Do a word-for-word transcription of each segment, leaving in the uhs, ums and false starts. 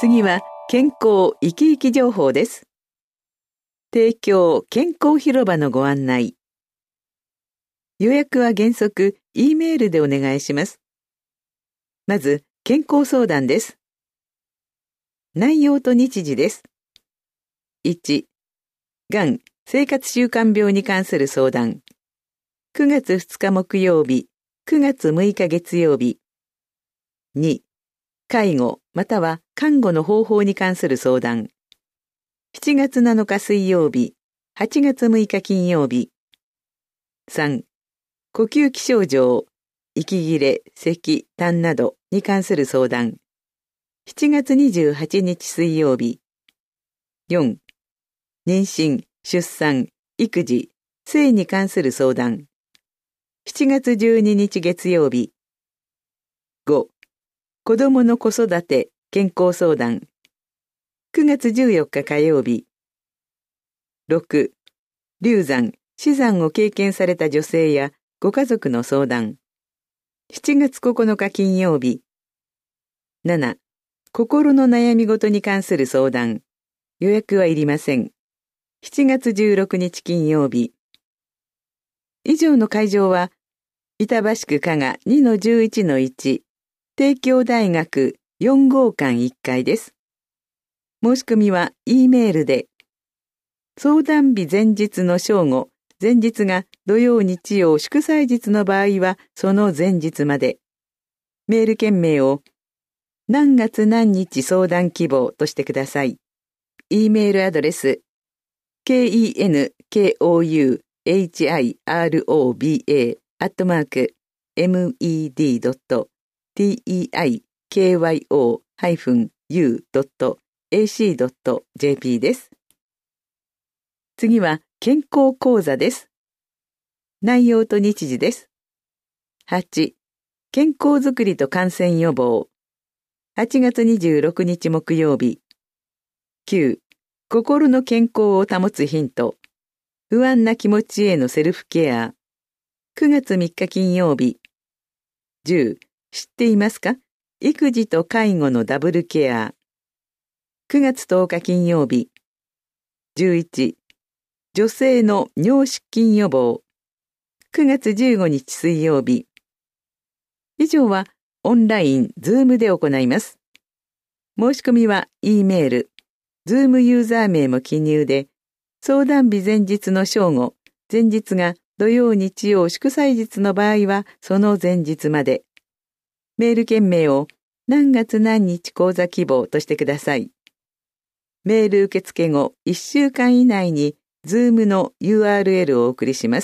次は健康生き生き情報です。提供健康広場のご案内。予約は原則 E メールでお願いします。まず健康相談です。内容と日時です。いち、がん、生活習慣病に関する相談。くがつふつか木曜日、くがつむいか月曜日。に、介護または看護の方法に関する相談。しちがつなのか水曜日、はちがつむいか金曜日。さん、呼吸器症状、息切れ、咳、痰などに関する相談。しちがつにじゅうはちにち水曜日。よん、妊娠、出産、育児、性に関する相談。しちがつじゅうににち月曜日。ご、子どもの子育て、健康相談。くがつじゅうよっか火曜日。ろく、流産、死産を経験された女性やご家族の相談。しちがつここのか金曜日。なな、心の悩み事に関する相談。予約はいりません。しちがつじゅうろくにち金曜日。以上の会場は、板橋区加賀 にのじゅういちのいち、帝京大学よんごうかんいっかいです。申し込みは E メールで、相談日前日の正午、前日が土曜日曜祝祭日の場合はその前日まで。メール件名を何月何日相談希望としてください。E メールアドレス ケーイーエヌケーオーユーエイチアイアールオービーエー アットマーク エムイーディードットティーイーアイケーワイオー ハイフン ユー ドット エーシー ドット ジェーピー です。次は健康講座です。内容と日時です。はち、健康づくりと感染予防。はちがつにじゅうろくにち木曜日。きゅう、心の健康を保つヒント。不安な気持ちへのセルフケア。くがつみっか金曜日。じゅう、知っていますか？育児と介護のダブルケア。くがつとおか金曜日。じゅういち、女性の尿失禁予防。くがつじゅうごにち水曜日。以上はオンライン、ズームで行います。申し込みは E メール、ズームユーザー名も記入で、相談日前日の正午、前日が土曜日曜祝祭日の場合はその前日まで。メール件名を何月何日講座希望としてください。メール受付後いっしゅうかん以内に Zoom の ユーアールエル をお送りします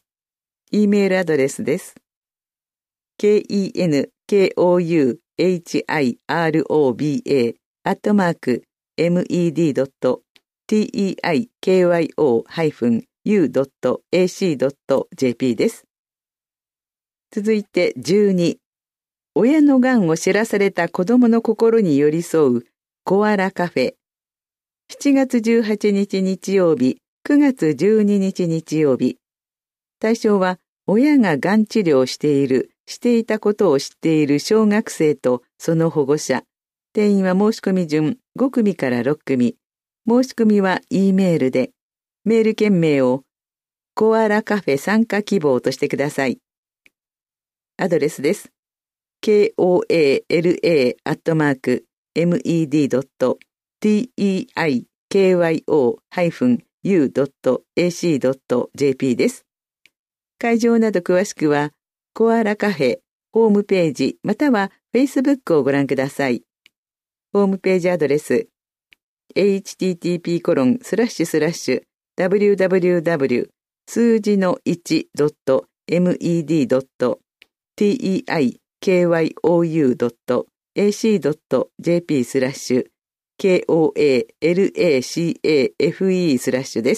。E メールアドレスです。ケーイーエヌケーオーユーエイチアイアールオービーエー アットマーク エムイーディードットティーイーアイケーワイオー ハイフン ユー ドット エーシー ドット ジェーピー です。続いてじゅうに、親のがんを知らされた子どもの心に寄り添うコアラカフェ。しちがつじゅうはちにち日曜日、くがつじゅうににち日曜日。対象は親ががん治療をしている、していたことを知っている小学生とその保護者。定員は申し込み順ごくみからろっくみ。申し込みは E メールで、メール件名をコアラカフェ参加希望としてください。アドレスです。ケーオーエーエルエー アットマーク エムイーディードットティーイーアイケーワイオー ハイフン ユー ドット エーシー ドット ジェーピー です。会場など詳しくは、コアラカフェホームページまたは Facebook をご覧ください。ホームページアドレス、エイチティーティーピーコロンスラッシュスラッシュダブリューダブリューダブリュー 数字の いち ドット エムイーディー ドット ティーイーアイケーワイオーユー ドット エーシー ドット ジェーピー スラッシュ ケーオーエーエルエーシーエーエフイー スラッシュです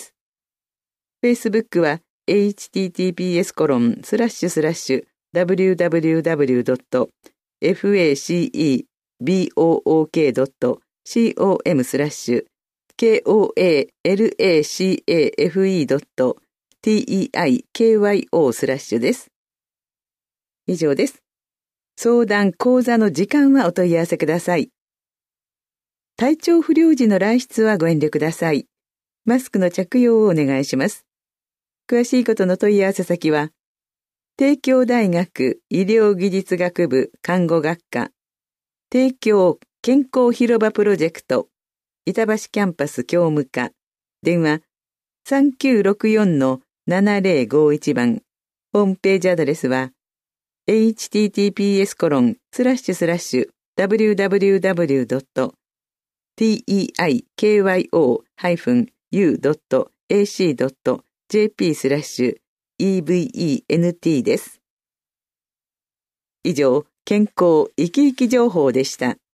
。Facebook は エイチティーティーピーエスコロンスラッシュスラッシュダブリューダブリューダブリュー ドット ファク ドット コム スラッシュ ケーオーエーエルエーシーエーエフイー ドット ティーイーアイケーワイオー スラッシュです。以上です。相談講座の時間はお問い合わせください。 体調不良時の来室はご遠慮ください。マスクの着用をお願いします。詳しいことの問い合わせ先は、帝京大学医療技術学部看護学科、帝京健康広場プロジェクト、板橋キャンパス教務課、電話 さんきゅうろくよんのななぜろごいち 番、ホームページアドレスは、エイチティーティーピーエスコロンスラッシュスラッシュダブリューダブリューダブリュードットテイキョユードットエーシードットジェーピー スラッシュ イーブイイーエヌティー です。以上、健康生き生き情報でした。